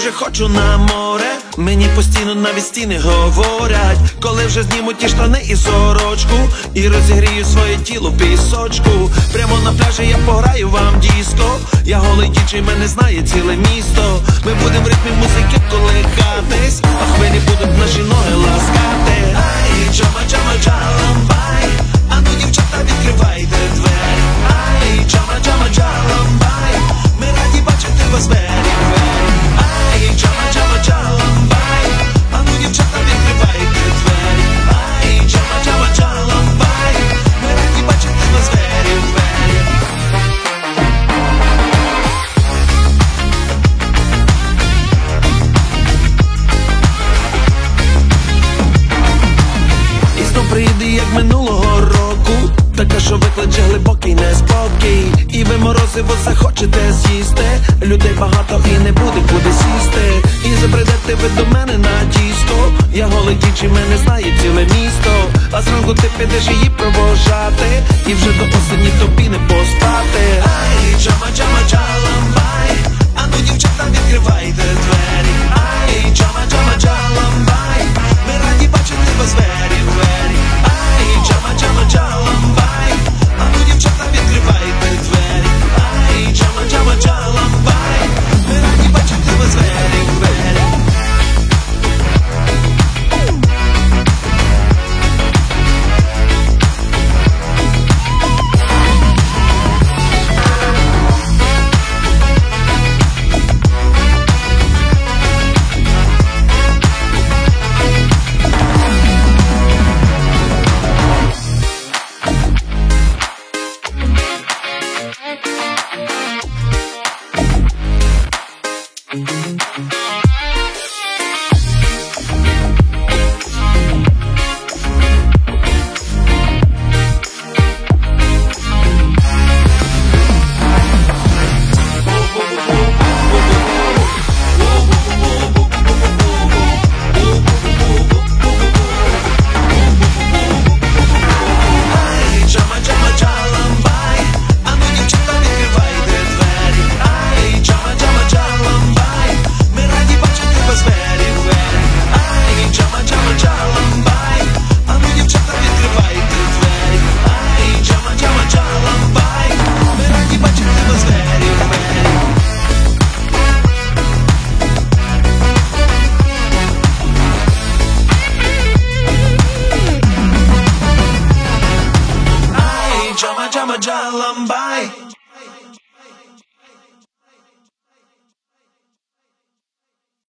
дуже хочу на море. Мені постійно навіть стіни говорять, коли вже зніму ті штани і сорочку, і розігрію своє тіло в пісочку. Прямо на пляжі я пограю вам диско. Я голий діджей, мене знає ціле місто. Ми будем в ритмі музики колихатись, а хвилі будуть наші ноги ласкати. Ай, джама, джама, джаламбай. А ну, дівчата, відкривайте двері. Ай, джама, джама, джаламбай. Ми раді бачити вас двері. Ай, джама, джама, джаламбай. А ну, дівчата, відкривайте двері. Ай, джама, джама, джаламбай. Ми раді бачити вас двері. І знов приїде, як минулого року, така, що викличе глибокий неспокій. І ви морозиво захочете з'їсти. Людей багато і не буде куди сісти. І забредете ви до мене на диско. Я голий діджей, мене знає ціле місто. А зранку ти підеш її провожати, і вже до осені тобі не поспати. Ай, джама, джама, джаламбай. А ну, дівчата, відкривайте двері. Ай, джама, джама, джаламбай. Ми раді бачити вас двері. Ай, джама, джама, джаламбай. А ну, дівчата, відкривайте двері. Ай, джама, джама, джаламбай. Ми раді бачити вас двері. Jama, jama, jalambai.